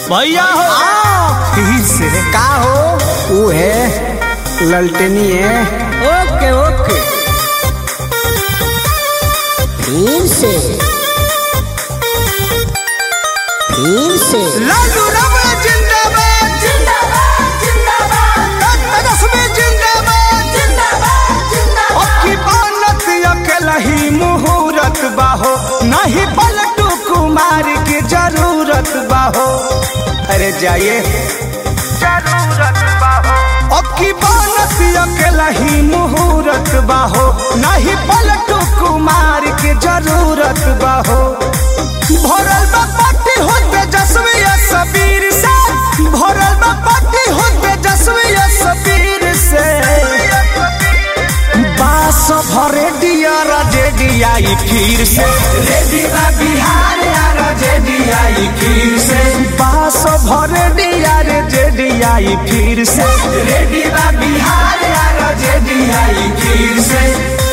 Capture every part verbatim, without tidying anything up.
भैया हो फिर से का हो? वो है ललटेनी है। ओके ओके फिर से फिर से लालू रबड़ जिंदाबाद जिंदाबाद जिंदाबाद तेजस्वी जिंदाबाद जिंदाबाद जिंदाबाद अखी बनत अकेला ही मुहूर्त बाहो नहीं पलटू कुमार की जरूरत बाहो। अरे जाइए जरूरत बाहो अखी बनत अकेला ही मुहूर्त बाहो नहीं पलटू कुमार की जरूरत बाहो। भरल बा पार्टी हो तेजस्वी सबीर से भरल बा पार्टी हो तेजस्वी सबीर से बास भरे दिया जेडीआई फिर से रेडी बा बिहार यार जेडीआई फिर से बास भरे दिया रे जेडीआई फिर से रेडी बा बिहार यार जेडीआई फिर से।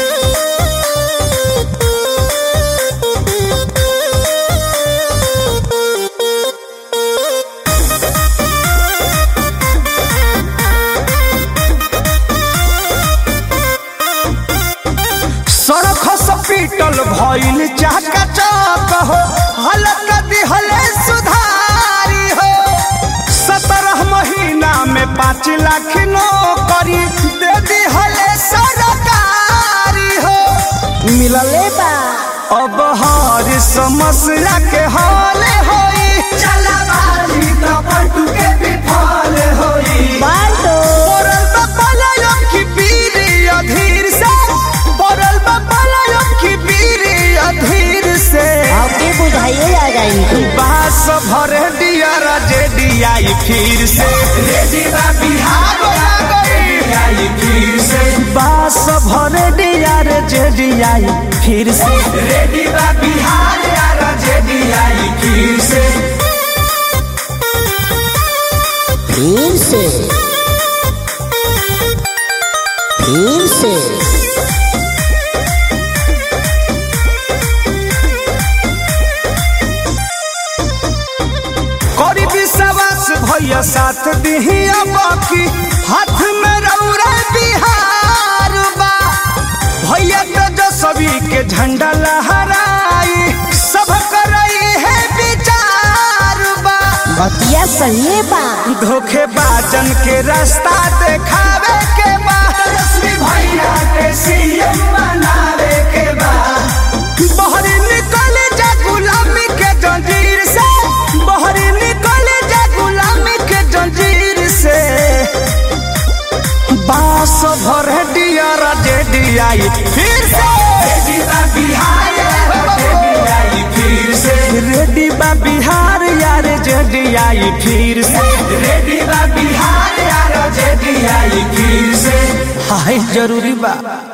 सड़क हॉस्पिटल भइल चाका चौक हो हलक दिहले सुधारी हो। सत्रह महीना में पाँच लाख नौकरी दे दिहले सरकारी हो। मिलले बा अब हर समस्या के हल होई चला बाजी तो पलटू के विफल होई। बाल्टो पड़ल बा पलायन की पीरी अधीर से पड़ल बा पलायन की पीरी अधीर से आपके बुझाइए जाएगा इनको। बास भर दिया जेडीआई फिर से रेडी बा बिहार आ गई फिर से बास भर दिया जेडीआई फिर से रेडी बा बिहार यार जेडीआई फिर से। फिर से फिर से करी विश्वास भैया साथ दिहिया बाकी हाथ में रौरा बिहार बा। भैया तेजस्वी के झंडा लहराई सब करई है विचार बा। बतिया सही बा धोखेबाजन के रास्ता देखावे के बा तेजस्वी भैया के सीएम बनावे के बा। बहरी निकल जा गुलामी के जंजीर से बहरी निकल जा गुलामी के जंजीर से बास भर दिया जेडीआई फिर से रेडी बा बिहार जेडीआई फिर से रेडी बा बिहार यार जेडीआई फिर से रेडी बा बिहार यार जेडीआई फिर से हाय जरूरी बा।